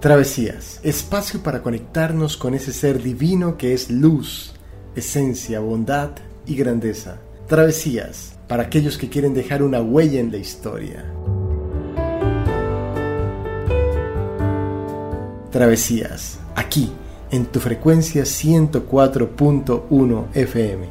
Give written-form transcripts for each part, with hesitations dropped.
Travesías, espacio para conectarnos con ese ser divino que es luz, esencia, bondad y grandeza. Travesías, para aquellos que quieren dejar una huella en la historia. Travesías, aquí, en tu frecuencia 104.1 FM.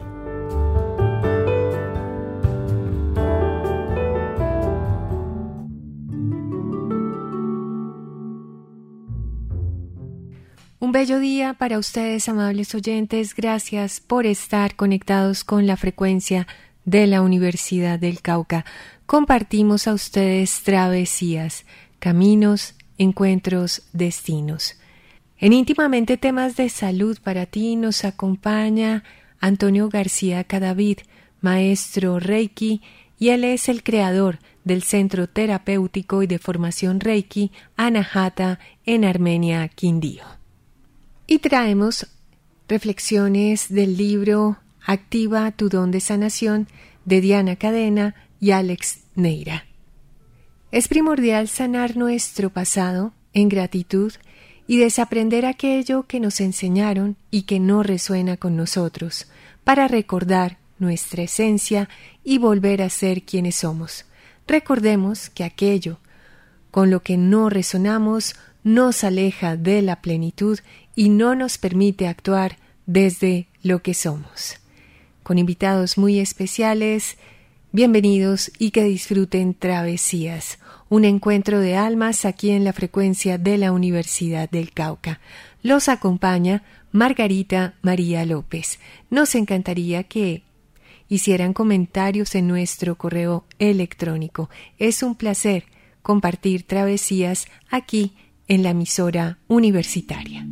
Un bello día para ustedes, amables oyentes. Gracias por estar conectados con la frecuencia de la Universidad del Cauca. Compartimos a ustedes travesías, caminos, encuentros, destinos. En Íntimamente Temas de Salud para ti nos acompaña Antonio García Cadavid, maestro Reiki, y él es el creador del Centro Terapéutico y de Formación Reiki Anahata en Armenia, Quindío. Y traemos reflexiones del libro Activa tu don de sanación de Diana Cadena y Alex Neira. Es primordial sanar nuestro pasado en gratitud y desaprender aquello que nos enseñaron y que no resuena con nosotros, para recordar nuestra esencia y volver a ser quienes somos. Recordemos que aquello con lo que no resonamos nos aleja de la plenitud y no nos permite actuar desde lo que somos. Con invitados muy especiales, bienvenidos y que disfruten Travesías, un encuentro de almas aquí en la frecuencia de la Universidad del Cauca. Los acompaña Margarita María López. Nos encantaría que hicieran comentarios en nuestro correo electrónico. Es un placer compartir Travesías aquí en la emisora universitaria.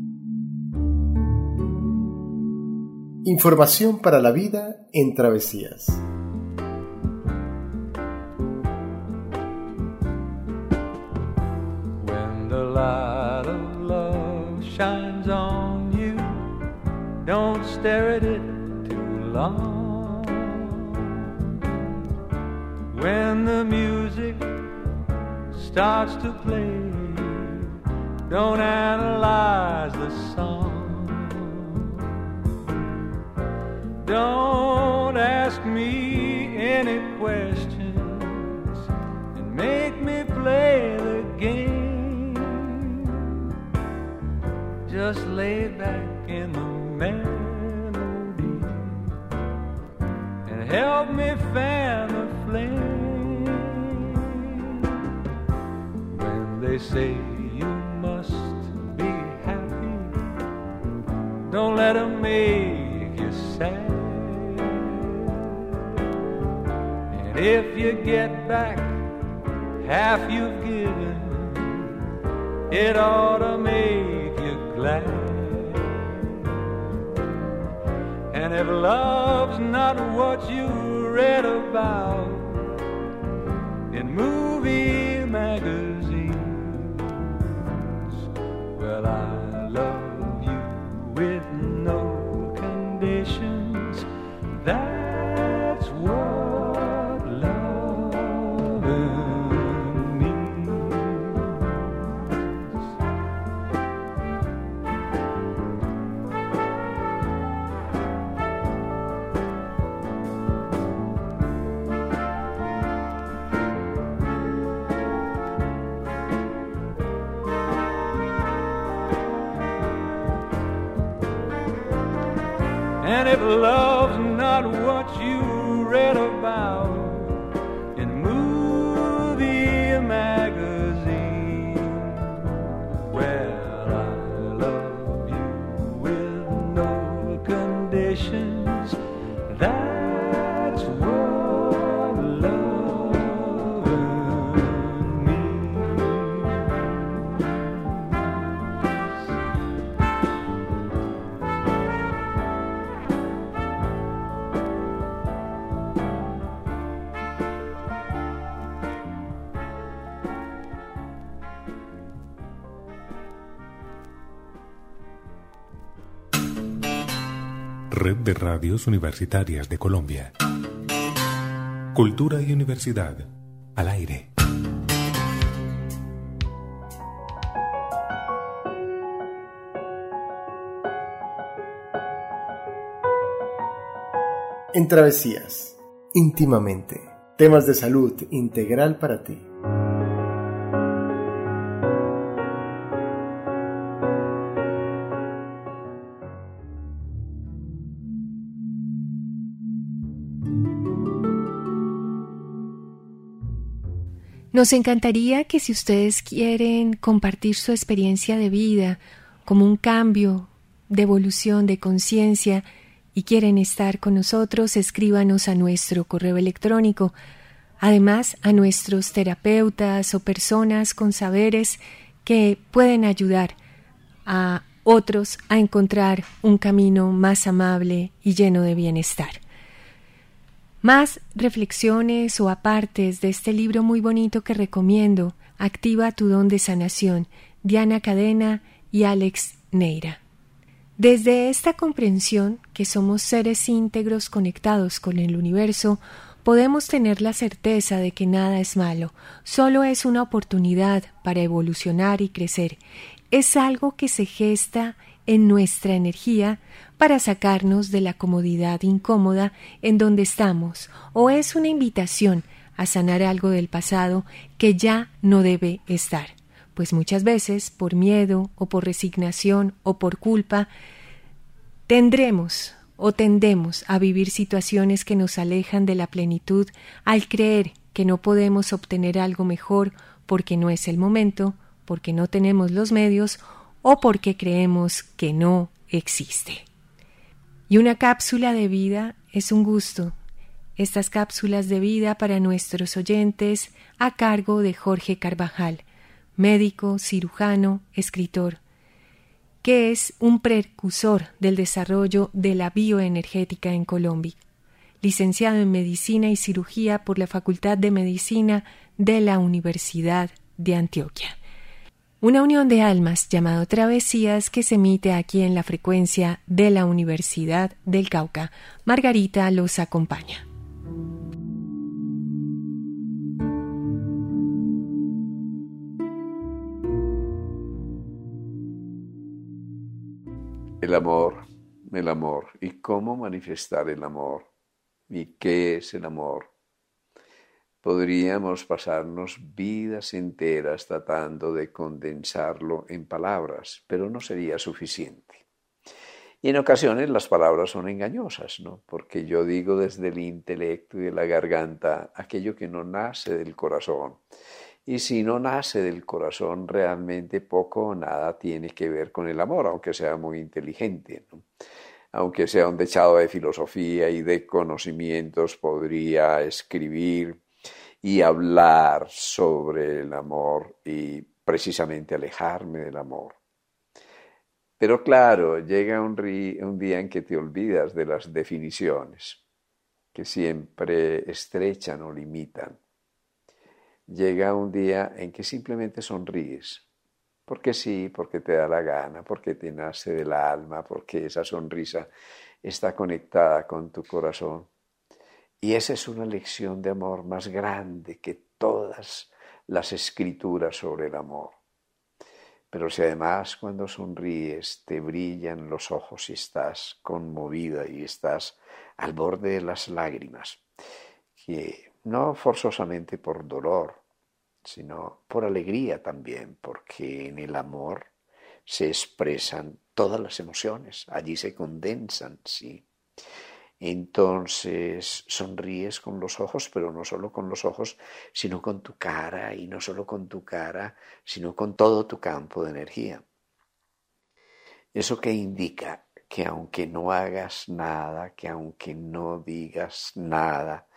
Información para la vida en Travesías. When the light of love shines on you, don't stare at it too long. When the music starts to play, don't analyze the song. Don't ask me any questions and make me play the game. Just lay back in the melody and help me fan the flame. When they say you must be happy, don't let them make you sad. And if you get back half you've given, it ought to make you glad. And if love's not what you read about in movie magazines, well, I love you with no conditions. That's what loving means. And if love's not what you read about in movie magazine, well, I love you with no conditions. That's what loving means. Red de Radios Universitarias de Colombia. Cultura y universidad al aire. En Travesías, íntimamente, temas de salud integral para ti. Nos encantaría que si ustedes quieren compartir su experiencia de vida como un cambio de evolución de conciencia y quieren estar con nosotros, escríbanos a nuestro correo electrónico. Además, a nuestros terapeutas o personas con saberes que pueden ayudar a otros a encontrar un camino más amable y lleno de bienestar. Más reflexiones o apartes de este libro muy bonito que recomiendo, Activa tu don de sanación, Diana Cadena y Alex Neira. Desde esta comprensión que somos seres íntegros conectados con el universo, podemos tener la certeza de que nada es malo, solo es una oportunidad para evolucionar y crecer. Es algo que se gesta en nuestra energía para sacarnos de la comodidad incómoda en donde estamos, o es una invitación a sanar algo del pasado que ya no debe estar, pues muchas veces por miedo o por resignación o por culpa tendemos o tendemos a vivir situaciones que nos alejan de la plenitud al creer que no podemos obtener algo mejor porque no es el momento, porque no tenemos los medios o porque creemos que no existe. Y una cápsula de vida es un gusto. Estas cápsulas de vida para nuestros oyentes a cargo de Jorge Carvajal, médico, cirujano, escritor, que es un precursor del desarrollo de la bioenergética en Colombia, licenciado en Medicina y Cirugía por la Facultad de Medicina de la Universidad de Antioquia. Una unión de almas llamado Travesías que se emite aquí en la frecuencia de la Universidad del Cauca. Margarita los acompaña. El amor y cómo manifestar el amor y qué es el amor. Podríamos pasarnos vidas enteras tratando de condensarlo en palabras, pero no sería suficiente. Y en ocasiones las palabras son engañosas, ¿no? Porque yo digo desde el intelecto y de la garganta aquello que no nace del corazón. Y si no nace del corazón, realmente poco o nada tiene que ver con el amor, aunque sea muy inteligente, ¿no? Aunque sea un dechado de filosofía y de conocimientos, podría escribir y hablar sobre el amor y precisamente alejarme del amor. Pero claro, llega un día en que te olvidas de las definiciones, que siempre estrechan o limitan. Llega un día en que simplemente sonríes, porque sí, porque te da la gana, porque te nace del alma, porque esa sonrisa está conectada con tu corazón. Y esa es una lección de amor más grande que todas las escrituras sobre el amor. Pero si además cuando sonríes te brillan los ojos y estás conmovida y estás al borde de las lágrimas, que no forzosamente por dolor, sino por alegría también, porque en el amor se expresan todas las emociones, allí se condensan, sí. Entonces sonríes con los ojos, pero no solo con los ojos, sino con tu cara, y no solo con tu cara, sino con todo tu campo de energía. ¿Eso qué indica? Que aunque no hagas nada, que aunque no digas nada,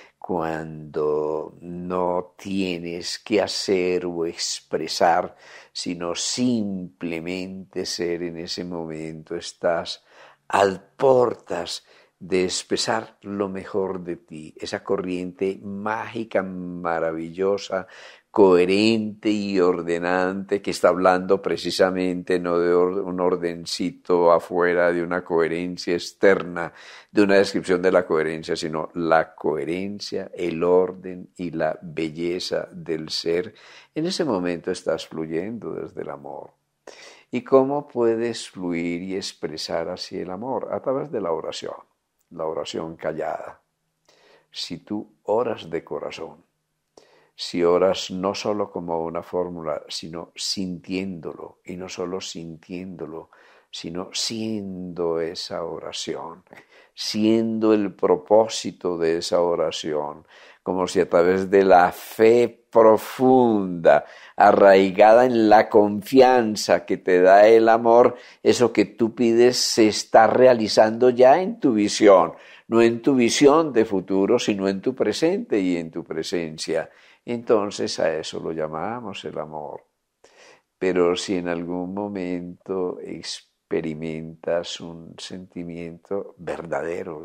cuando no tienes que hacer o expresar, sino simplemente ser en ese momento, estás al portas de expresar lo mejor de ti, esa corriente mágica, maravillosa, coherente y ordenante que está hablando precisamente no de un ordencito afuera, de una coherencia externa, de una descripción de la coherencia, sino la coherencia, el orden y la belleza del ser. En ese momento estás fluyendo desde el amor. ¿Y cómo puedes fluir y expresar así el amor? A través de la oración. la oración callada. Si tú oras de corazón, si oras no solo como una fórmula, sino sintiéndolo, y no solo sintiéndolo, sino siendo esa oración, siendo el propósito de esa oración, como si a través de la fe profunda, arraigada en la confianza que te da el amor, eso que tú pides se está realizando ya en tu visión, no en tu visión de futuro, sino en tu presente y en tu presencia. Entonces a eso lo llamamos el amor. Pero si en algún momento experimentas un sentimiento verdadero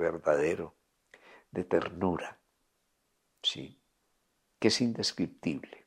de ternura, ¿sí?, que es indescriptible,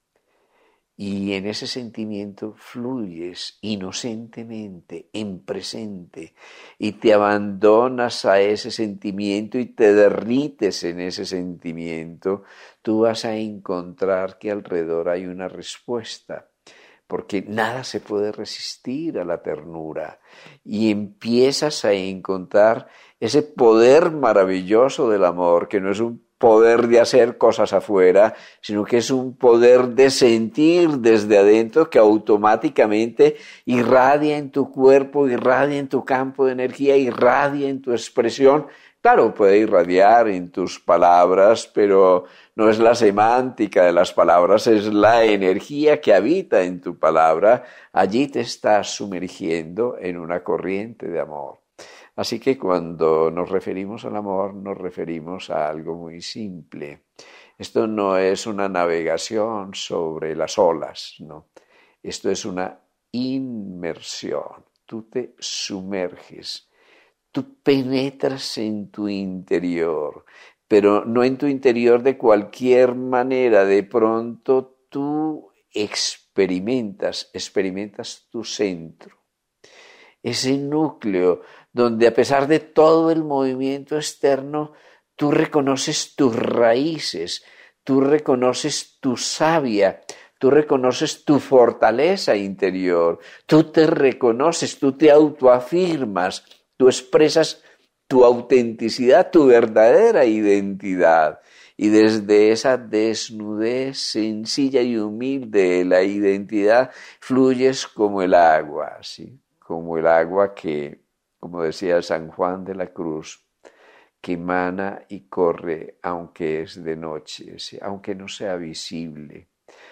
y en ese sentimiento fluyes inocentemente en presente y te abandonas a ese sentimiento y te derrites en ese sentimiento, tú vas a encontrar que alrededor hay una respuesta, porque nada se puede resistir a la ternura, y empiezas a encontrar ese poder maravilloso del amor, que no es un poder de hacer cosas afuera, sino que es un poder de sentir desde adentro que automáticamente irradia en tu cuerpo, irradia en tu campo de energía, irradia en tu expresión. Claro, puede irradiar en tus palabras, pero no es la semántica de las palabras, es la energía que habita en tu palabra. Allí te estás sumergiendo en una corriente de amor. Así que cuando nos referimos al amor, nos referimos a algo muy simple. Esto no es una navegación sobre las olas, no. Esto es una inmersión. Tú te sumerges, tú penetras en tu interior, pero no en tu interior de cualquier manera. De pronto tú experimentas tu centro, ese núcleo donde a pesar de todo el movimiento externo, tú reconoces tus raíces, tú reconoces tu savia, tú reconoces tu fortaleza interior, tú te reconoces, tú te autoafirmas, tú expresas tu autenticidad, tu verdadera identidad. Y desde esa desnudez sencilla y humilde de la identidad fluyes como el agua, ¿sí? Como el agua que, como decía San Juan de la Cruz, que emana y corre aunque es de noche, ¿sí?, aunque no sea visible,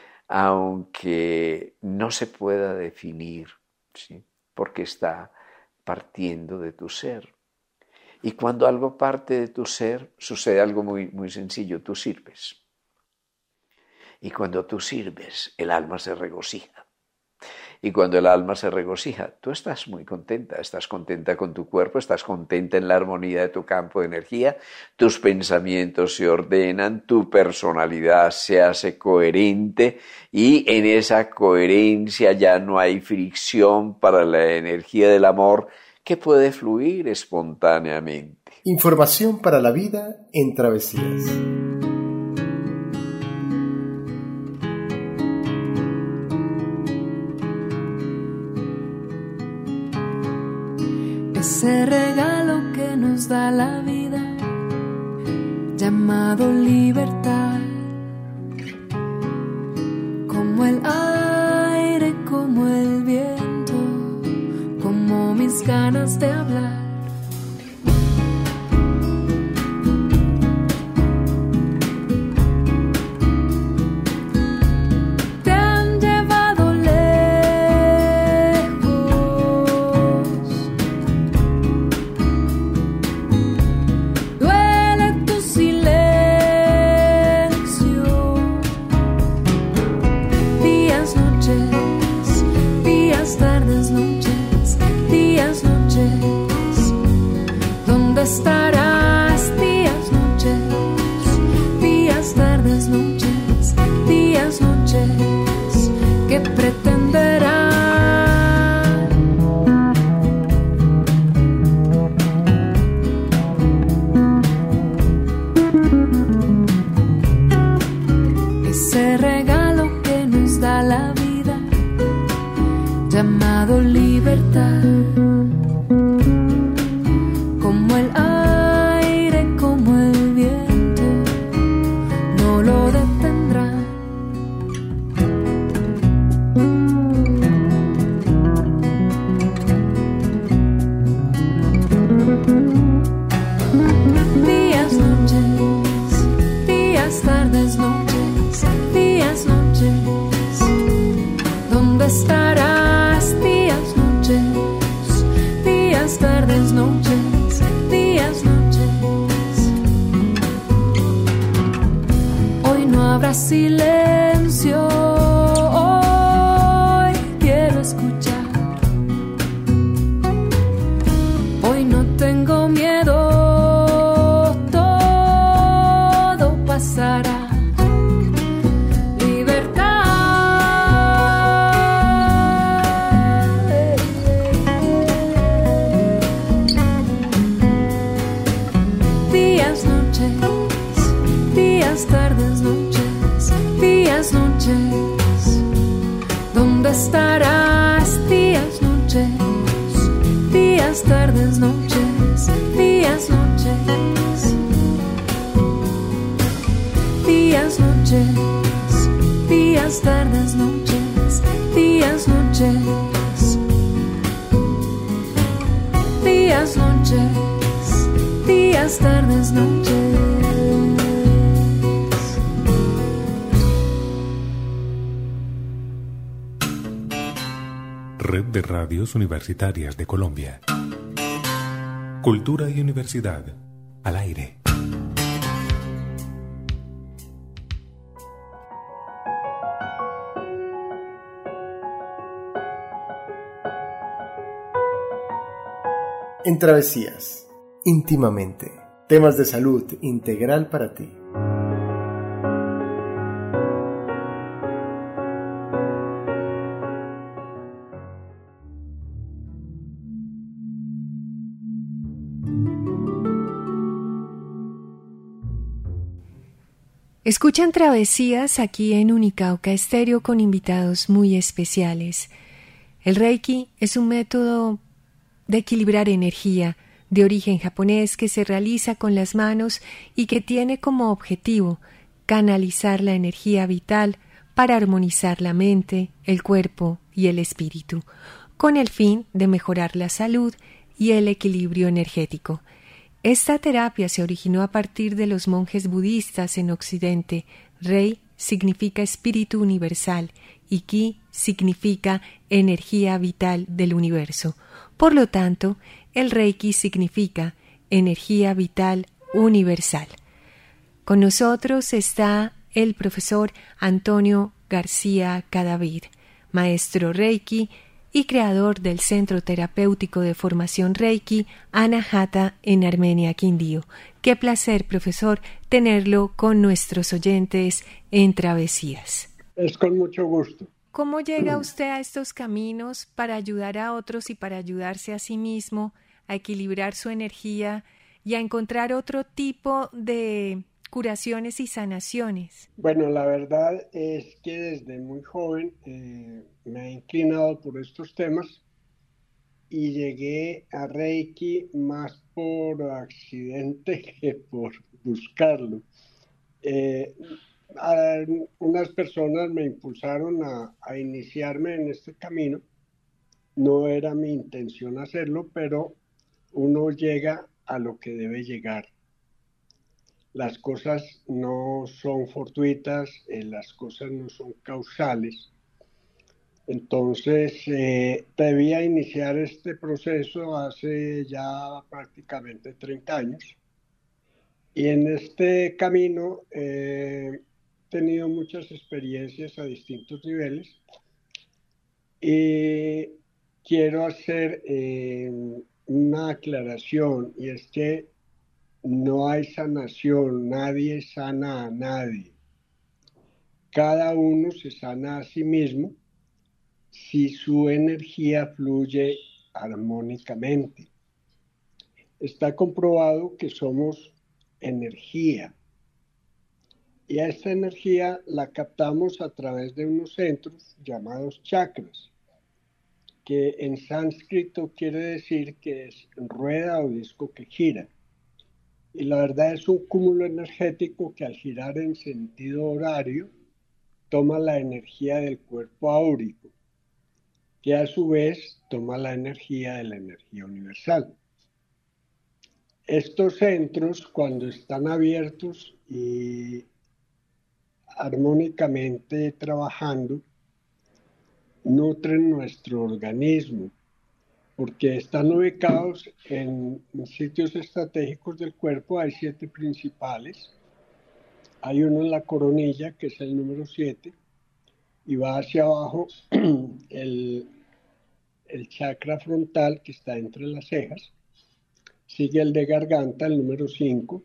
aunque no se pueda definir, ¿sí?, porque está partiendo de tu ser. Y cuando algo parte de tu ser, sucede algo muy, muy sencillo: tú sirves. Y cuando tú sirves, el alma se regocija. Y cuando el alma se regocija, tú estás muy contenta, estás contenta con tu cuerpo, estás contenta en la armonía de tu campo de energía, tus pensamientos se ordenan, tu personalidad se hace coherente, y en esa coherencia ya no hay fricción para la energía del amor, que puede fluir espontáneamente. Información para la vida en Travesías. Ese regalo que nos da la vida, llamado libertad, como el aire, como el viento, como mis ganas de hablar. Estarás días, noches, días, tardes, noches, días, noches, que pretenderán ese regalo que nos da la vida, llamado libertad. Como el silencio. Hoy quiero escuchar. Hoy no tengo miedo. Todo pasará. Tardes, noches, días, noches, ¿dónde estarás? Días, noches, días, tardes, noches, días, noches, días, noches, días, tardes, noches, días, noches, días, noches, días, tardes, noches. Red de Radios Universitarias de Colombia. Cultura y universidad al aire. En Travesías, íntimamente, temas de salud integral para ti. Escuchan Travesías aquí en Unicauca Estéreo con invitados muy especiales. El Reiki es un método de equilibrar energía de origen japonés que se realiza con las manos y que tiene como objetivo canalizar la energía vital para armonizar la mente, el cuerpo y el espíritu, con el fin de mejorar la salud y el equilibrio energético. Esta terapia se originó a partir de los monjes budistas en Occidente. Rei significa espíritu universal y Ki significa energía vital del universo. Por lo tanto, el Reiki significa energía vital universal. Con nosotros está el profesor Antonio García Cadavid, maestro Reiki y creador del Centro Terapéutico de Formación Reiki Anahata en Armenia, Quindío. Qué placer, profesor, tenerlo con nuestros oyentes en Travesías. Es con mucho gusto. ¿Cómo llega usted a estos caminos para ayudar a otros y para ayudarse a sí mismo a equilibrar su energía y a encontrar otro tipo de curaciones y sanaciones? Bueno, la verdad es que desde muy joven me he inclinado por estos temas y llegué a Reiki más por accidente que por buscarlo. Unas personas me impulsaron a iniciarme en este camino. No era mi intención hacerlo, pero uno llega a lo que debe llegar. Las cosas no son fortuitas, las cosas no son causales. Entonces, debía iniciar este proceso hace ya prácticamente 30 años. Y en este camino he tenido muchas experiencias a distintos niveles. Y quiero hacer una aclaración, y es que no hay sanación, nadie sana a nadie. Cada uno se sana a sí mismo si su energía fluye armónicamente. Está comprobado que somos energía y a esta energía la captamos a través de unos centros llamados chakras, que en sánscrito quiere decir que es rueda o disco que gira. Y la verdad es un cúmulo energético que al girar en sentido horario toma la energía del cuerpo áurico, que a su vez toma la energía de la energía universal. Estos centros, cuando están abiertos y armónicamente trabajando, nutren nuestro organismo, porque están ubicados en sitios estratégicos del cuerpo. Hay 7 principales. Hay uno en la coronilla, que es el número 7, y va hacia abajo el chakra frontal, que está entre las cejas. Sigue el de garganta, el número 5.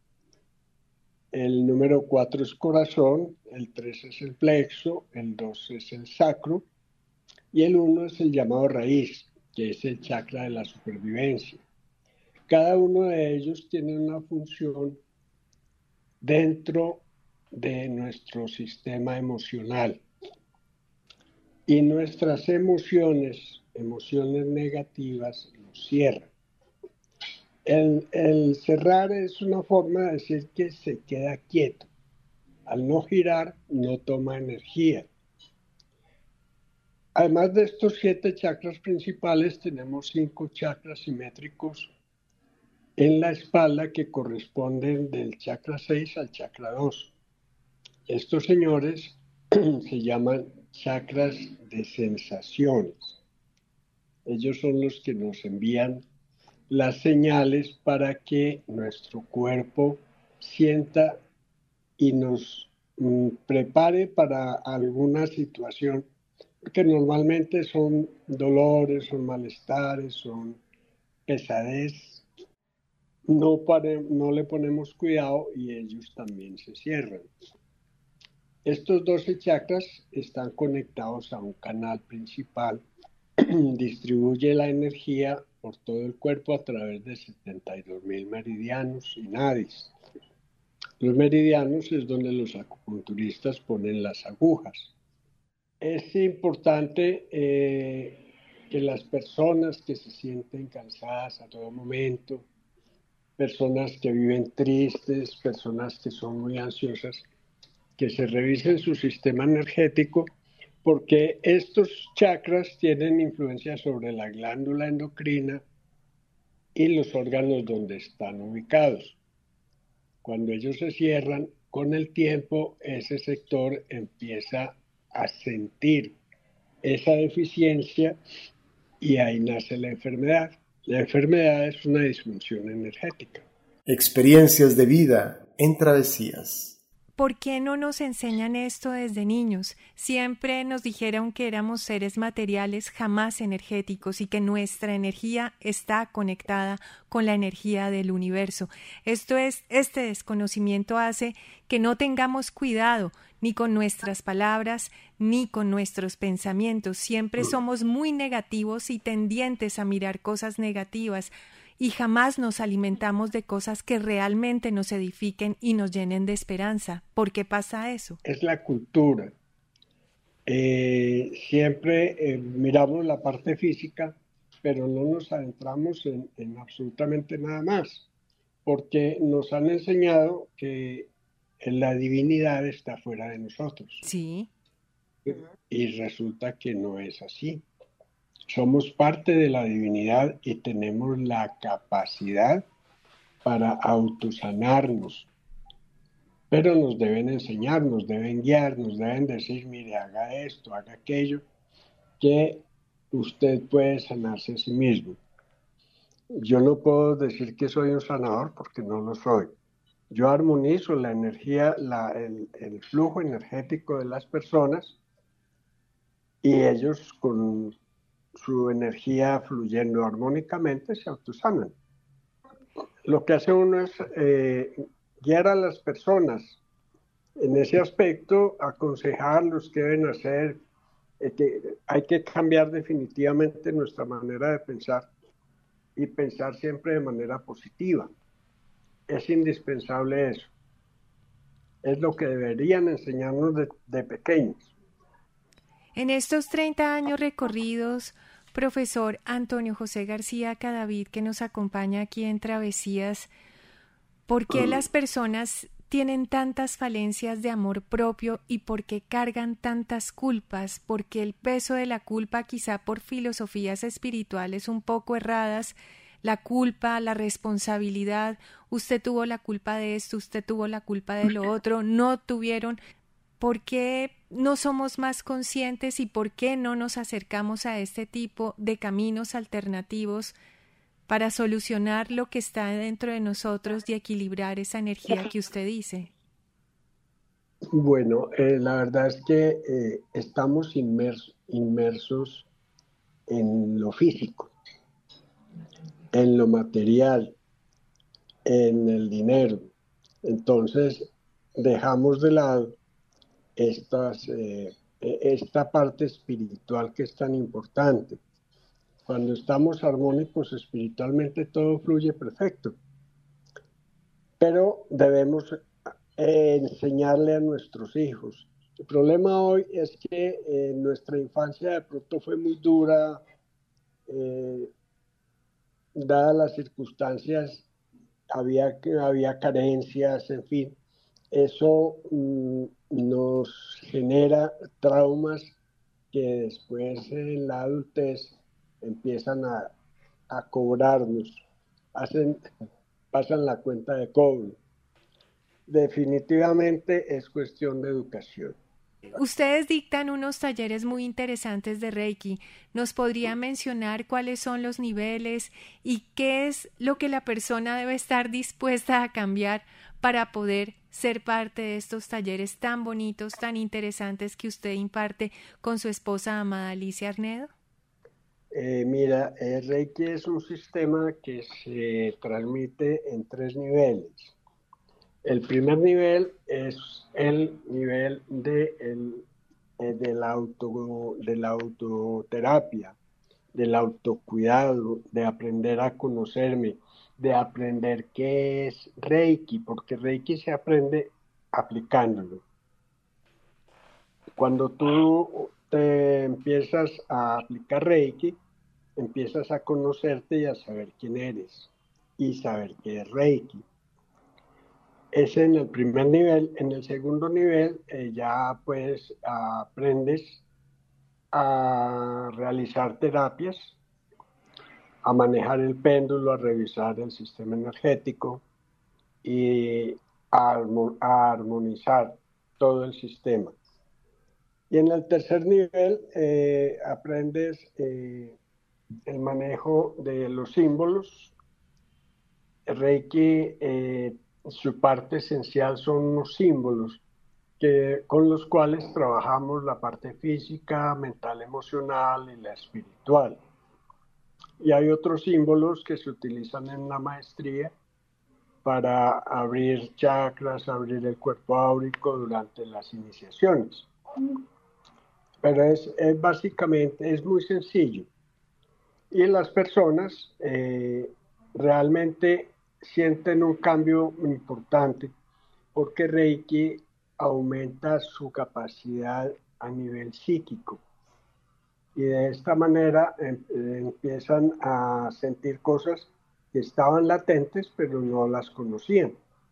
El número 4 es corazón, el 3 es el plexo, el 2 es el sacro, y el 1 es el llamado raíz, que es el chakra de la supervivencia. Cada uno de ellos tiene una función dentro de nuestro sistema emocional. Y nuestras emociones negativas nos cierran. El cerrar es una forma de decir que se queda quieto. Al no girar, no toma energía. Además de estos 7 chakras principales, tenemos 5 chakras simétricos en la espalda que corresponden del chakra 6 al chakra 2. Estos señores se llaman chakras de sensaciones. Ellos son los que nos envían las señales para que nuestro cuerpo sienta y nos prepare para alguna situación, porque normalmente son dolores, son malestares, son pesadez. No le ponemos cuidado y ellos también se cierran. Estos 12 chakras están conectados a un canal principal, distribuye la energía por todo el cuerpo a través de 72,000 meridianos y nadis. Los meridianos es donde los acupunturistas ponen las agujas. Es importante que las personas que se sienten cansadas a todo momento, personas que viven tristes, personas que son muy ansiosas, que se revisen su sistema energético, porque estos chakras tienen influencia sobre la glándula endocrina y los órganos donde están ubicados. Cuando ellos se cierran, con el tiempo ese sector empieza a sentir esa deficiencia y ahí nace la enfermedad. La enfermedad es una disfunción energética. Experiencias de vida en travesías. ¿Por qué no nos enseñan esto desde niños? Siempre nos dijeron que éramos seres materiales, jamás energéticos, y que nuestra energía está conectada con la energía del universo. Este desconocimiento hace que no tengamos cuidado ni con nuestras palabras ni con nuestros pensamientos. Siempre somos muy negativos y tendientes a mirar cosas negativas, y jamás nos alimentamos de cosas que realmente nos edifiquen y nos llenen de esperanza. ¿Por qué pasa eso? Es la cultura. Siempre miramos la parte física, pero no nos adentramos en absolutamente nada más, porque nos han enseñado que la divinidad está fuera de nosotros. Sí. Y resulta que no es así. Somos parte de la divinidad y tenemos la capacidad para autosanarnos. Pero nos deben enseñar, nos deben guiar, nos deben decir, mire, haga esto, haga aquello, que usted puede sanarse a sí mismo. Yo no puedo decir que soy un sanador porque no lo soy. Yo armonizo la energía, el flujo energético de las personas y ellos con su energía fluyendo armónicamente se autosanan. Lo que hace uno es guiar a las personas en ese aspecto, aconsejarlos qué deben hacer, que hay que cambiar definitivamente nuestra manera de pensar y pensar siempre de manera positiva. Es indispensable eso. Es lo que deberían enseñarnos de pequeños. En estos 30 años recorridos, profesor Antonio José García Cadavid, que nos acompaña aquí en Travesías, ¿por qué las personas tienen tantas falencias de amor propio y por qué cargan tantas culpas? Porque el peso de la culpa, quizá por filosofías espirituales un poco erradas, la culpa, la responsabilidad, usted tuvo la culpa de esto, usted tuvo la culpa de lo otro, no tuvieron. ¿Por qué no somos más conscientes y por qué no nos acercamos a este tipo de caminos alternativos para solucionar lo que está dentro de nosotros y equilibrar esa energía que usted dice? Bueno, la verdad es que estamos inmersos en lo físico, en lo material, en el dinero. Entonces, dejamos de lado esta parte espiritual que es tan importante. Cuando estamos armónicos espiritualmente, todo fluye perfecto. Pero debemos enseñarle a nuestros hijos. El problema hoy es que nuestra infancia de pronto fue muy dura, dadas las circunstancias, había carencias, en fin. Eso nos genera traumas que después en la adultez empiezan a cobrarnos, pasan la cuenta de cobro. Definitivamente es cuestión de educación. Ustedes dictan unos talleres muy interesantes de Reiki. ¿Nos podría mencionar cuáles son los niveles y qué es lo que la persona debe estar dispuesta a cambiar para poder ser parte de estos talleres tan bonitos, tan interesantes que usted imparte con su esposa amada Alicia Arnedo? Mira, el Reiki es un sistema que se transmite en 3 niveles. El primer nivel es el nivel de la autoterapia, del autocuidado, de aprender a conocerme, de aprender qué es Reiki, porque Reiki se aprende aplicándolo. Cuando tú te empiezas a aplicar Reiki, empiezas a conocerte y a saber quién eres y saber qué es Reiki. Es en el primer nivel. En el segundo nivel ya pues aprendes a realizar terapias, a manejar el péndulo, a revisar el sistema energético y a armonizar todo el sistema. Y en el tercer nivel aprendes el manejo de los símbolos. El Reiki, su parte esencial son los símbolos con los cuales trabajamos la parte física, mental, emocional y la espiritual. Y hay otros símbolos que se utilizan en la maestría para abrir chakras, abrir el cuerpo áurico durante las iniciaciones. Pero básicamente es muy sencillo. Y las personas realmente sienten un cambio importante porque Reiki aumenta su capacidad a nivel psíquico. Y de esta manera empiezan a sentir cosas que estaban latentes pero no las conocían.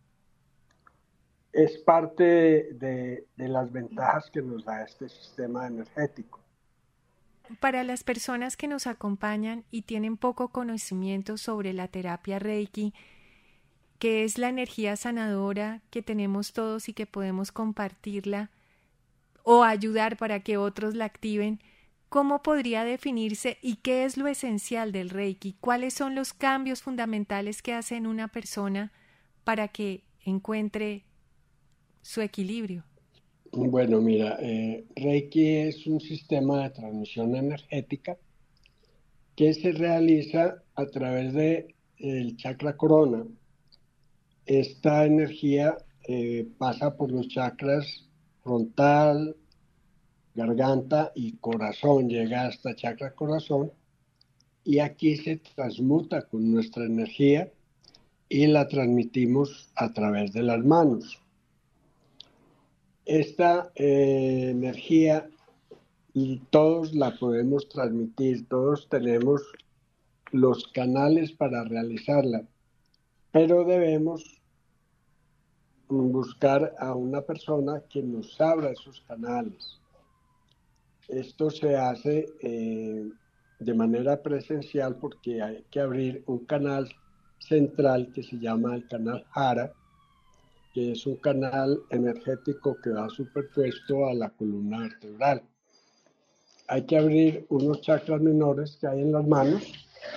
Es parte de las ventajas que nos da este sistema energético. Para las personas que nos acompañan y tienen poco conocimiento sobre la terapia Reiki, que es la energía sanadora que tenemos todos y que podemos compartirla o ayudar para que otros la activen, ¿cómo podría definirse y qué es lo esencial del Reiki? ¿Cuáles son los cambios fundamentales que hace en una persona para que encuentre su equilibrio? Bueno, mira, Reiki es un sistema de transmisión energética que se realiza a través del chakra corona. Esta energía pasa por los chakras frontal, garganta y corazón, llega hasta chakra corazón y aquí se transmuta con nuestra energía y la transmitimos a través de las manos. Esta energía todos la podemos transmitir, todos tenemos los canales para realizarla, pero debemos buscar a una persona que nos abra esos canales. Esto se hace de manera presencial porque hay que abrir un canal central que se llama el canal Hara, que es un canal energético que va superpuesto a la columna vertebral. Hay que abrir unos chakras menores que hay en las manos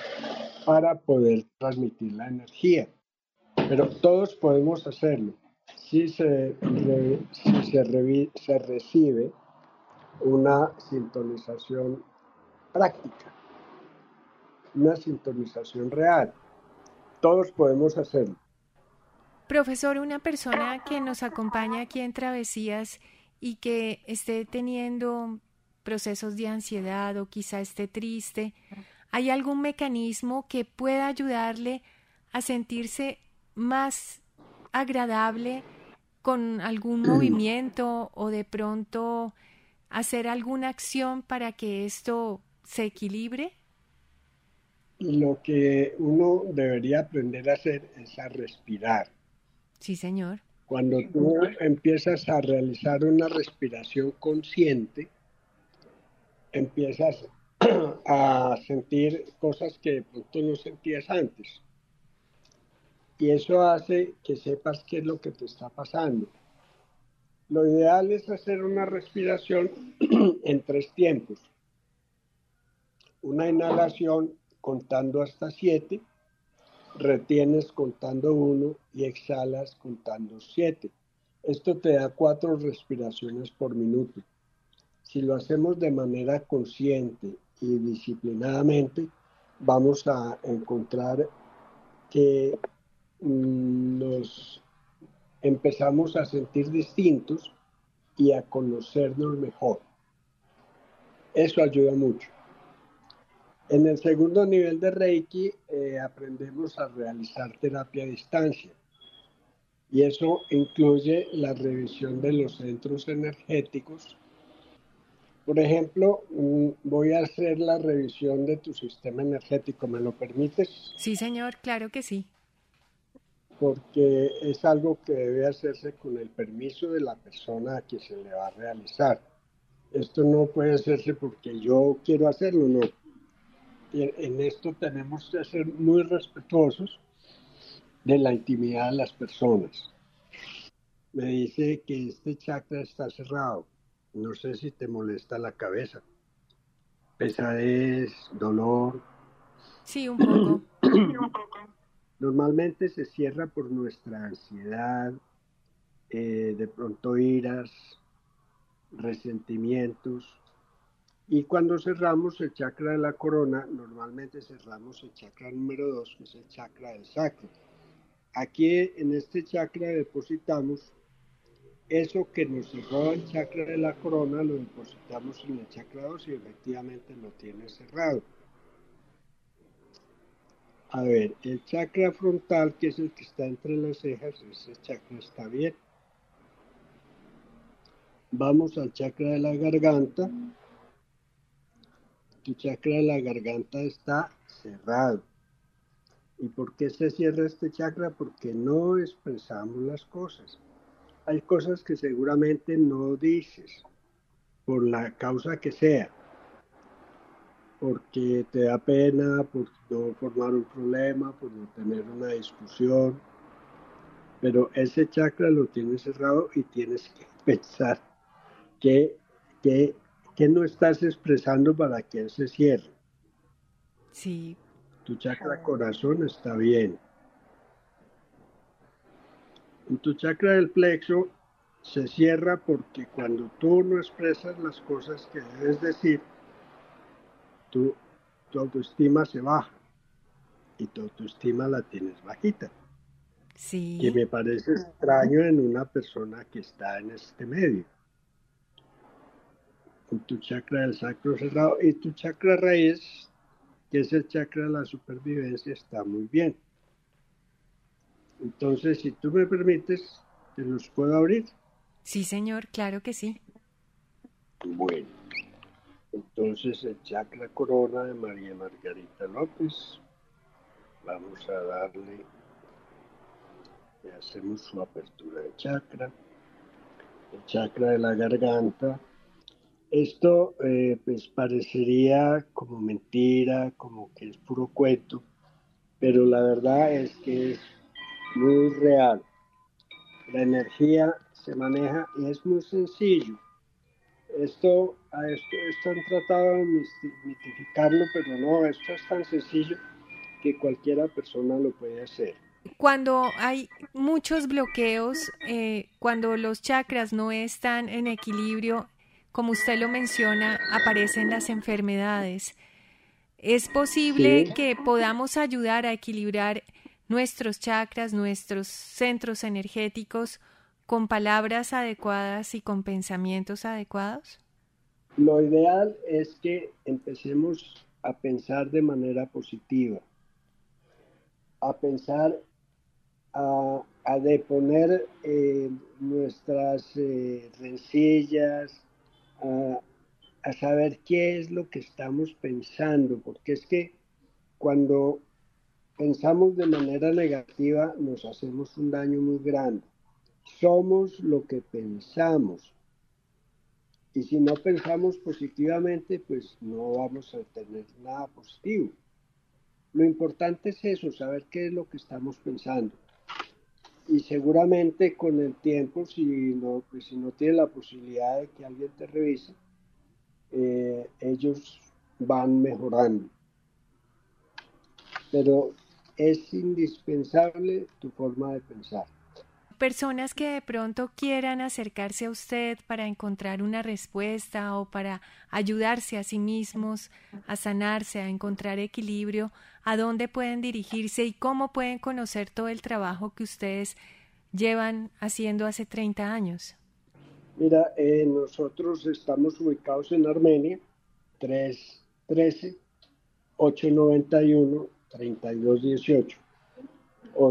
para poder transmitir la energía, pero todos podemos hacerlo. se recibe una sintonización práctica, una sintonización real. Todos podemos hacerlo. Profesor, una persona que nos acompaña aquí en Travesías y que esté teniendo procesos de ansiedad o quizá esté triste, ¿hay algún mecanismo que pueda ayudarle a sentirse más agradable con algún movimiento o de pronto hacer alguna acción para que esto se equilibre? Lo que uno debería aprender a hacer es a respirar. Sí, señor. Cuando tú empiezas a realizar una respiración consciente, empiezas a sentir cosas que de pronto no sentías antes. Y eso hace que sepas qué es lo que te está pasando. Lo ideal es hacer una respiración en 3 tiempos. Una inhalación contando hasta 7, retienes contando 1 y exhalas contando 7. Esto te da 4 respiraciones por minuto. Si lo hacemos de manera consciente y disciplinadamente, vamos a encontrar que nos empezamos a sentir distintos y a conocernos mejor. Eso ayuda mucho. En el segundo nivel de Reiki aprendemos a realizar terapia a distancia y eso incluye la revisión de los centros energéticos. Por ejemplo, voy a hacer la revisión de tu sistema energético, ¿me lo permites? Sí, señor, claro que sí. Porque es algo que debe hacerse con el permiso de la persona a que se le va a realizar. Esto no puede hacerse porque yo quiero hacerlo, no. En esto tenemos que ser muy respetuosos de la intimidad de las personas. Me dice que este chakra está cerrado. No sé si te molesta la cabeza. Pesadez, dolor. Sí, un poco. Normalmente se cierra por nuestra ansiedad, de pronto iras, resentimientos. Y cuando cerramos el chakra de la corona, normalmente cerramos el chakra número 2, que es el chakra del sacro. Aquí en este chakra depositamos eso que nos cerró el chakra de la corona, lo depositamos en el chakra 2 y efectivamente lo tiene cerrado. A ver, el chakra frontal, que es el que está entre las cejas, ese chakra está bien. Vamos al chakra de la garganta. Tu chakra de la garganta está cerrado. ¿Y por qué se cierra este chakra? Porque no expresamos las cosas. Hay cosas que seguramente no dices, por la causa que sea. Porque te da pena, por no formar un problema, por no tener una discusión. Pero ese chakra lo tienes cerrado y tienes que pensar que no estás expresando para que él se cierre. Sí. Tu chakra corazón está bien. En tu chakra del plexo se cierra porque cuando tú no expresas las cosas que debes decir, tu autoestima se baja y tu autoestima la tienes bajita. Sí. Que me parece extraño en una persona que está en este medio. Con tu chakra del sacro cerrado y tu chakra raíz, que es el chakra de la supervivencia, está muy bien. Entonces, si tú me permites, ¿te los puedo abrir? Sí, señor, claro que sí. Bueno, entonces el chakra corona de María Margarita López, vamos a darle, le hacemos su apertura de chakra, el chakra de la garganta. Esto pues parecería como mentira, como que es puro cuento, pero la verdad es que es muy real. La energía se maneja y es muy sencillo. Esto han tratado de mitificarlo, pero no, esto es tan sencillo que cualquiera persona lo puede hacer. cuando hay muchos bloqueos, cuando los chakras no están en equilibrio, como usted lo menciona, aparecen las enfermedades. ¿Es posible que podamos ayudar a equilibrar nuestros chakras, nuestros centros energéticos, con palabras adecuadas y con pensamientos adecuados? Lo ideal es que empecemos a pensar de manera positiva, a pensar, a deponer nuestras rencillas, a saber qué es lo que estamos pensando, porque es que cuando pensamos de manera negativa nos hacemos un daño muy grande. Somos lo que pensamos. Y si no pensamos positivamente, pues no vamos a tener nada positivo. Lo importante es eso, saber qué es lo que estamos pensando. Y seguramente con el tiempo, si no tienes la posibilidad de que alguien te revise, ellos van mejorando. Pero es indispensable tu forma de pensar. Personas que de pronto quieran acercarse a usted para encontrar una respuesta o para ayudarse a sí mismos, a sanarse, a encontrar equilibrio, ¿a dónde pueden dirigirse y cómo pueden conocer todo el trabajo que ustedes llevan haciendo hace 30 años? Mira, nosotros estamos ubicados en Armenia, 313-891-3218 o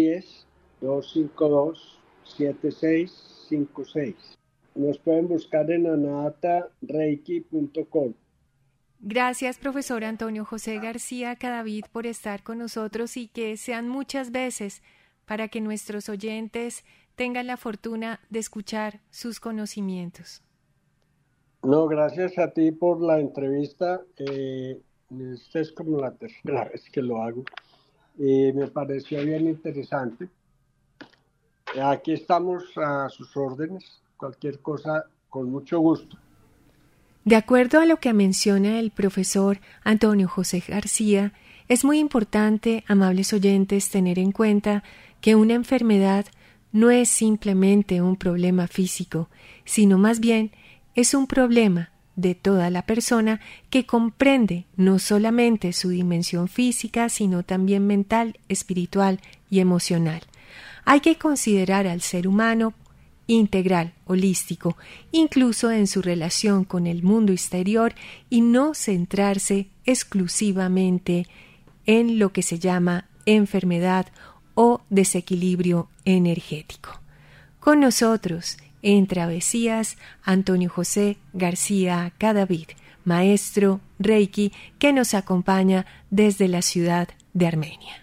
310-252-7656. Nos pueden buscar en anahatareiki.com. Gracias, profesor Antonio José García Cadavid, por estar con nosotros y que sean muchas veces para que nuestros oyentes tengan la fortuna de escuchar sus conocimientos. No, gracias a ti por la entrevista. Esta es como la tercera vez que lo hago. Me pareció bien interesante. Aquí estamos a sus órdenes. Cualquier cosa, con mucho gusto. De acuerdo a lo que menciona el profesor Antonio José García, es muy importante, amables oyentes, tener en cuenta que una enfermedad no es simplemente un problema físico, sino más bien es un problema de toda la persona que comprende no solamente su dimensión física, sino también mental, espiritual y emocional. Hay que considerar al ser humano integral, holístico, incluso en su relación con el mundo exterior, y no centrarse exclusivamente en lo que se llama enfermedad o desequilibrio energético. Con nosotros, en Travesías, Antonio José García Cadavid, maestro Reiki, que nos acompaña desde la ciudad de Armenia.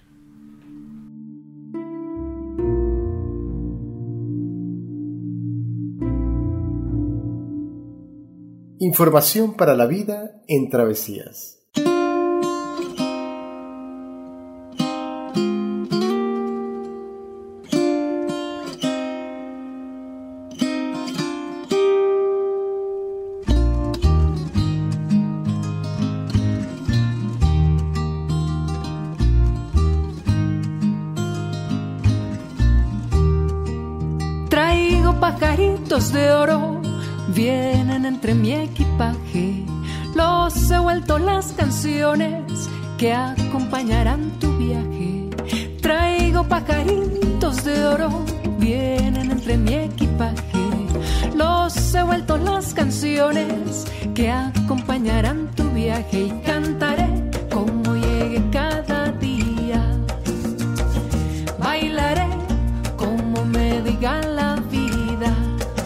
Información para la vida en Travesías. Traigo pajaritos de oro, vienen entre mi equipaje. Los he vuelto las canciones que acompañarán tu viaje. Traigo pajaritos de oro, vienen entre mi equipaje. Los he vuelto las canciones que acompañarán tu viaje. Y cantaré como llegue cada día. Bailaré como me diga la vida.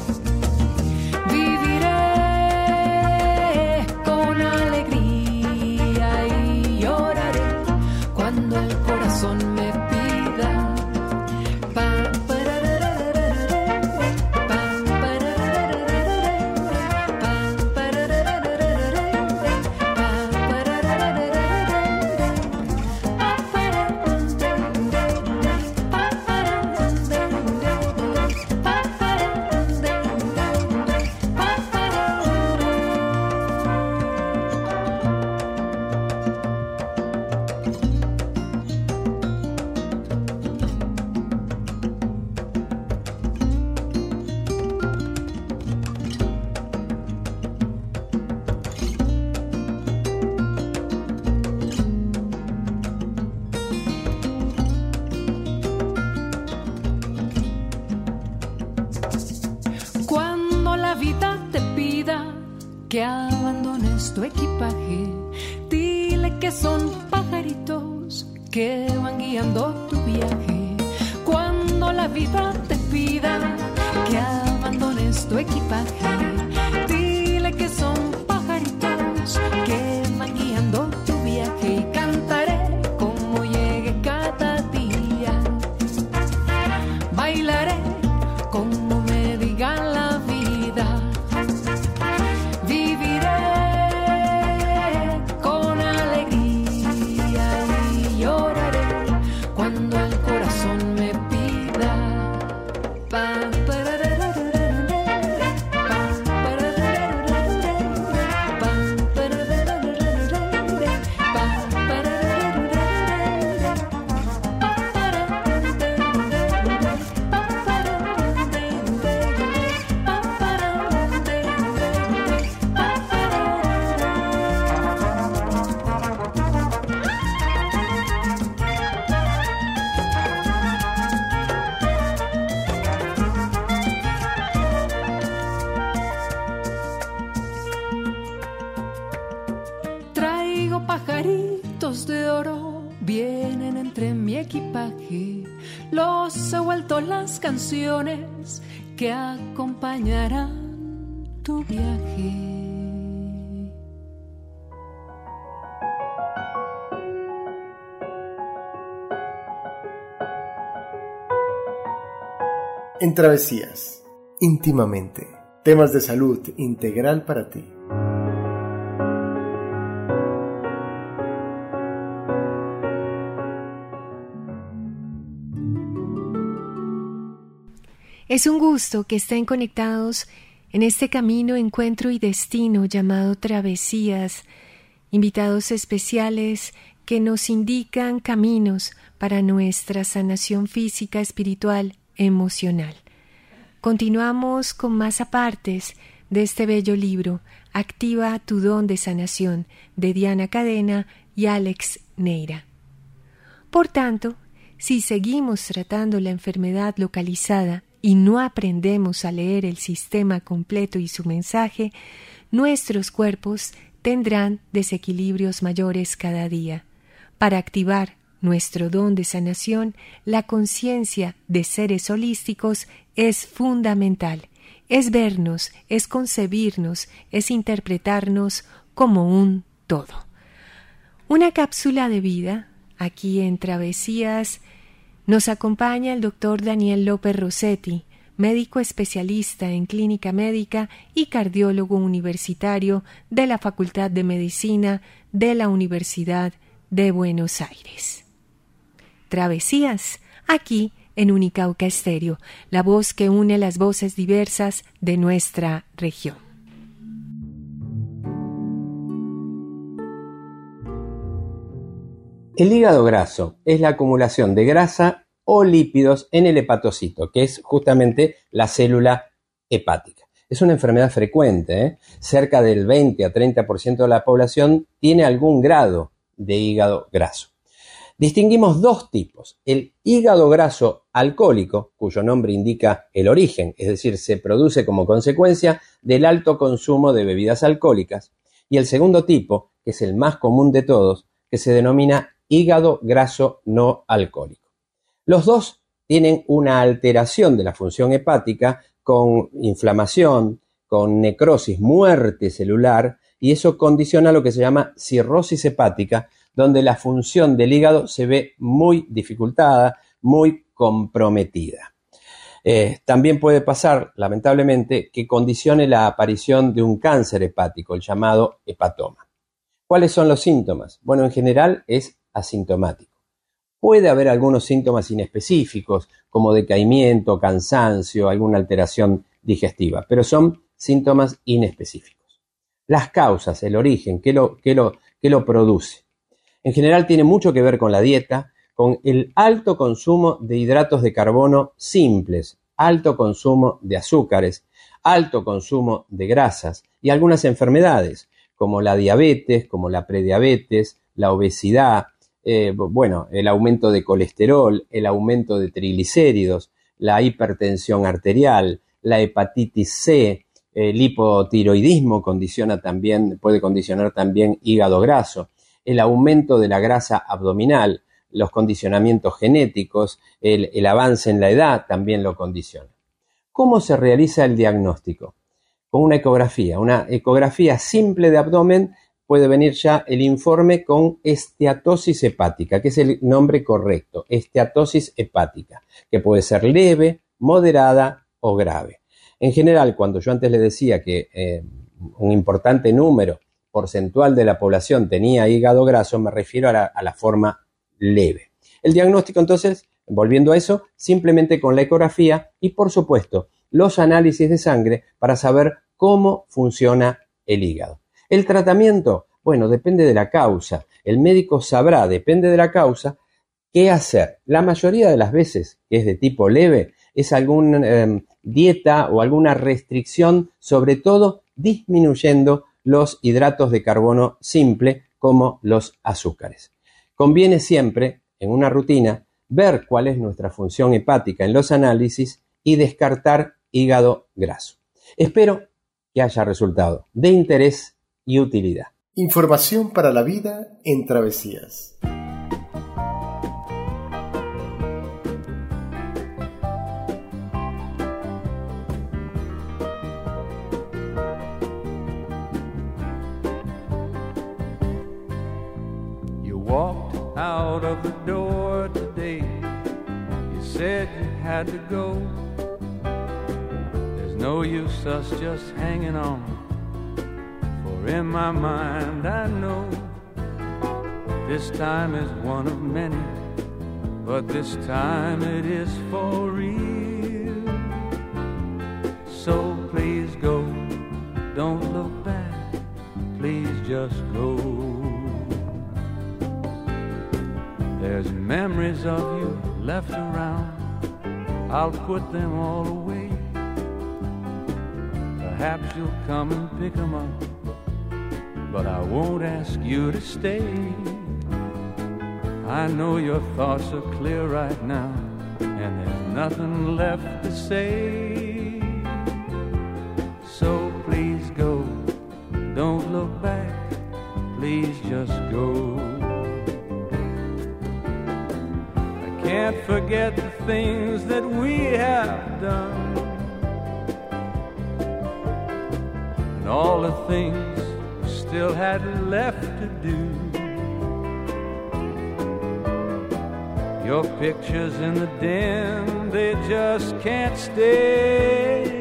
Viviré con alegría y lloraré cuando el corazón me pida. que abandones tu equipaje. Dile que son pajaritos que van guiando tu viaje. Cuando la vida te pida que abandones tu equipaje, dile que son pajaritos que van guiando tu viaje. Y cantaré como llegue cada día, bailaré como me diga la vida, viviré con alegría y lloraré cuando el corazón me pida. Pa, traigo pajaritos de oro, vienen entre mi equipaje. Los he vuelto las canciones que acompañarán tu viaje. En Travesías, íntimamente, temas de salud integral para ti. Es un gusto que estén conectados en este camino, encuentro y destino llamado Travesías, invitados especiales que nos indican caminos para nuestra sanación física, espiritual, emocional. Continuamos con más apartes de este bello libro, Activa tu don de sanación, de Diana Cadena y Alex Neira. Por tanto, si seguimos tratando la enfermedad localizada y no aprendemos a leer el sistema completo y su mensaje, nuestros cuerpos tendrán desequilibrios mayores cada día. Para activar nuestro don de sanación, la conciencia de seres holísticos es fundamental. Es vernos, es concebirnos, es interpretarnos como un todo. Una cápsula de vida, aquí en Travesías, nos acompaña el doctor Daniel López Rossetti, médico especialista en clínica médica y cardiólogo universitario de la Facultad de Medicina de la Universidad de Buenos Aires. Travesías, aquí en Unicauca Estéreo, la voz que une las voces diversas de nuestra región. El hígado graso es la acumulación de grasa o lípidos en el hepatocito, que es justamente la célula hepática. Es una enfermedad frecuente, Cerca del 20 a 30% de la población tiene algún grado de hígado graso. Distinguimos dos tipos: el hígado graso alcohólico, cuyo nombre indica el origen, es decir, se produce como consecuencia del alto consumo de bebidas alcohólicas, y el segundo tipo, que es el más común de todos, que se denomina hígado graso no alcohólico. Los dos tienen una alteración de la función hepática con inflamación, con necrosis, muerte celular, y eso condiciona lo que se llama cirrosis hepática, donde la función del hígado se ve muy dificultada, muy comprometida. También puede pasar, lamentablemente, que condicione la aparición de un cáncer hepático, el llamado hepatoma. ¿Cuáles son los síntomas? Bueno, en general es asintomático. Puede haber algunos síntomas inespecíficos, como decaimiento, cansancio, alguna alteración digestiva, pero son síntomas inespecíficos. Las causas, el origen, ¿qué lo produce? En general tiene mucho que ver con la dieta, con el alto consumo de hidratos de carbono simples, alto consumo de azúcares, alto consumo de grasas y algunas enfermedades, como la diabetes, como la prediabetes, la obesidad, el aumento de colesterol, el aumento de triglicéridos, la hipertensión arterial, la hepatitis C, El hipotiroidismo puede condicionar también hígado graso. El aumento de la grasa abdominal, los condicionamientos genéticos, el avance en la edad también lo condiciona. ¿Cómo se realiza el diagnóstico? Con una ecografía simple de abdomen. Puede venir ya el informe con esteatosis hepática, que es el nombre correcto, esteatosis hepática, que puede ser leve, moderada o grave. En general, cuando yo antes le decía que un importante número porcentual de la población tenía hígado graso, me refiero a la forma leve. El diagnóstico, entonces, volviendo a eso, simplemente con la ecografía y, por supuesto, los análisis de sangre para saber cómo funciona el hígado. El tratamiento, bueno, depende de la causa. El médico sabrá, depende de la causa, qué hacer. La mayoría de las veces, que es de tipo leve, es alguna dieta o alguna restricción, sobre todo disminuyendo los hidratos de carbono simple como los azúcares. Conviene siempre, en una rutina, ver cuál es nuestra función hepática en los análisis y descartar hígado graso. Espero que haya resultado de interés y utilidad. Información para la vida en Travesías. You walked out of the door today. You said you had to go. There's no use us just hanging on. For in my mind I know this time is one of many, but this time it is for real. So please go, don't look back, please just go. There's memories of you left around, I'll put them all away. Perhaps you'll come and pick them up, but I won't ask you to stay. I know your thoughts are clear right now, and there's nothing left to say. So please go, don't look back, please just go. I can't forget the things that we have done, and all the things we still had left to do. Your pictures in the den, they just can't stay.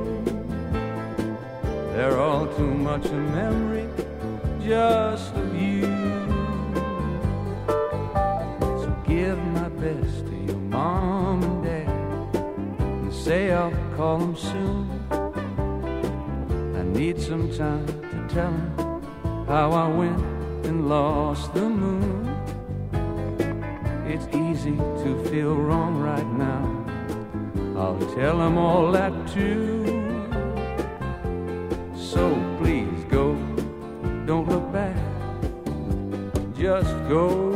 They're all too much a memory just of you. So give my best to your mom and dad, and say I'll call them soon. I need some time to tell them how I went and lost the moon. It's easy to feel wrong right now, I'll tell them all that too. So please go, don't look back, just go.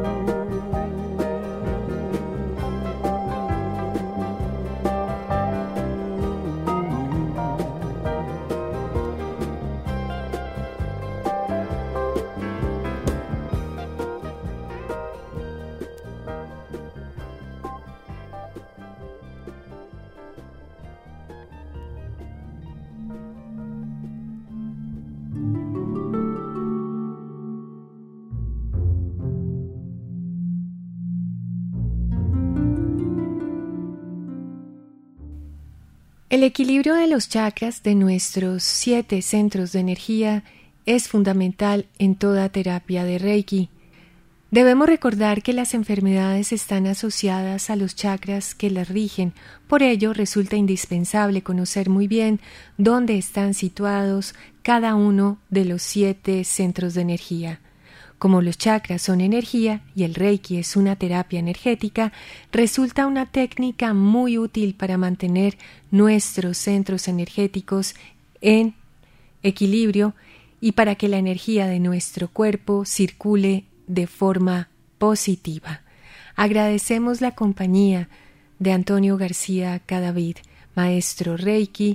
El equilibrio de los chakras de nuestros 7 centros de energía es fundamental en toda terapia de Reiki. Debemos recordar que las enfermedades están asociadas a los chakras que las rigen, por ello resulta indispensable conocer muy bien dónde están situados cada uno de los 7 centros de energía. Como los chakras son energía y el Reiki es una terapia energética, resulta una técnica muy útil para mantener nuestros centros energéticos en equilibrio y para que la energía de nuestro cuerpo circule de forma positiva. Agradecemos la compañía de Antonio García Cadavid, maestro Reiki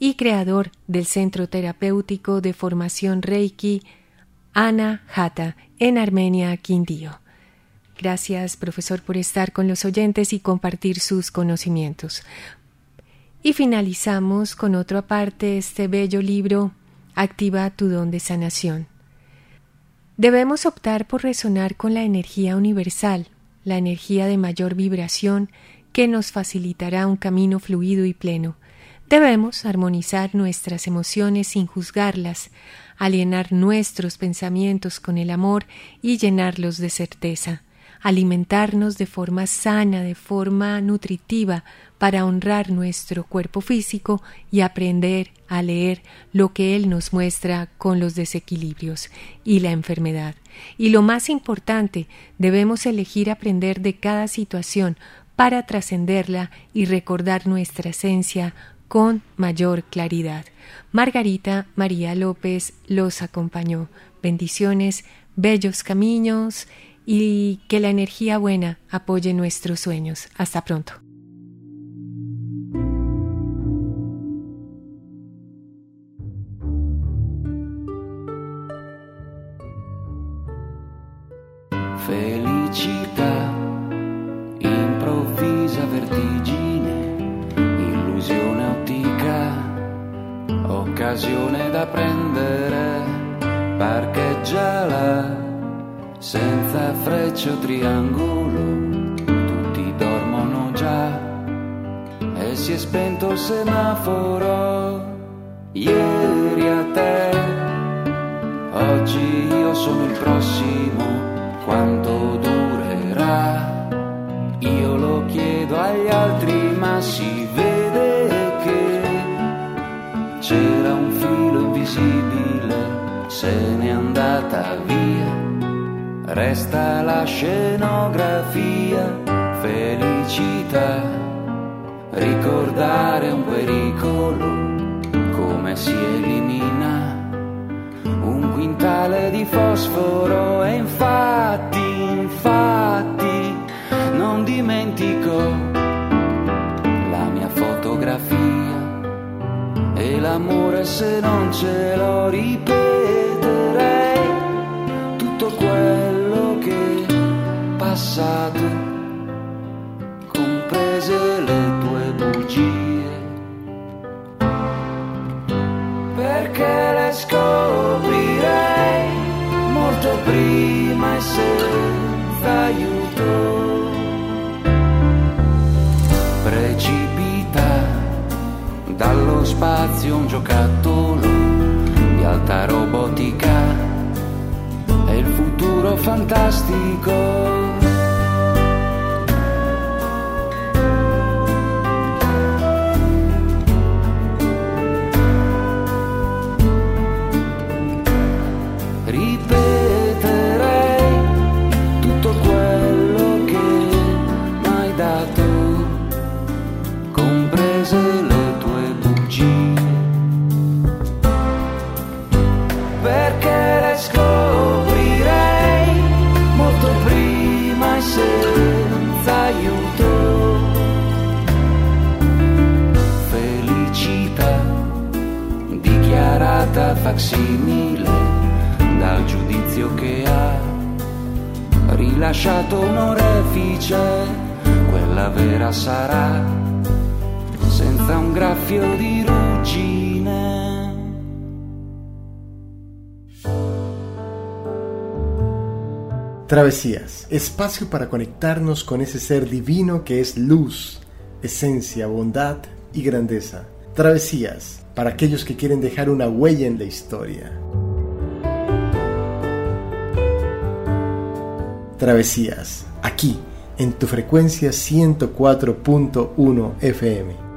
y creador del Centro Terapéutico de Formación Reiki Anahata en Armenia, Quindío. Gracias, profesor, por estar con los oyentes y compartir sus conocimientos. Y finalizamos con otra parte de este bello libro, Activa tu don de sanación. Debemos optar por resonar con la energía universal, la energía de mayor vibración que nos facilitará un camino fluido y pleno. Debemos armonizar nuestras emociones sin juzgarlas, alienar nuestros pensamientos con el amor y llenarlos de certeza, alimentarnos de forma sana, de forma nutritiva, para honrar nuestro cuerpo físico y aprender a leer lo que él nos muestra con los desequilibrios y la enfermedad. Y lo más importante, debemos elegir aprender de cada situación para trascenderla y recordar nuestra esencia con mayor claridad. Margarita María López los acompañó. Bendiciones, bellos caminos y que la energía buena apoye nuestros sueños. Hasta pronto. Felicità, improvvisa vertigine, illusione ottica, occasione da prendere, parcheggiala, senza freccia o triangolo, tutti dormono già, e si è spento il semaforo, ieri a te, oggi io sono il prossimo. Quanto durerà? Io lo chiedo agli altri, ma si vede che c'era un filo invisibile, se n'è andata via, resta la scenografia, felicità, ricordare un pericolo, come si elimina un quintale di fosforo, e infatti non dimentico la mia fotografia, e l'amore se non ce lo ripeterei, tutto quello che è passato, comprese le tue bugie, perché le scoprirei molto prima e senza aiuto. Precipita dallo spazio un giocattolo di alta robotica, è il futuro fantastico. Facsimile dal giudizio che ha rilasciato un orefice, quella vera sarà, senza un graffio di ruggine. Travesías, espacio para conectarnos con ese ser divino que es luz, esencia, bondad y grandeza. Travesías, para aquellos que quieren dejar una huella en la historia. Travesías, aquí, en tu frecuencia 104.1 FM.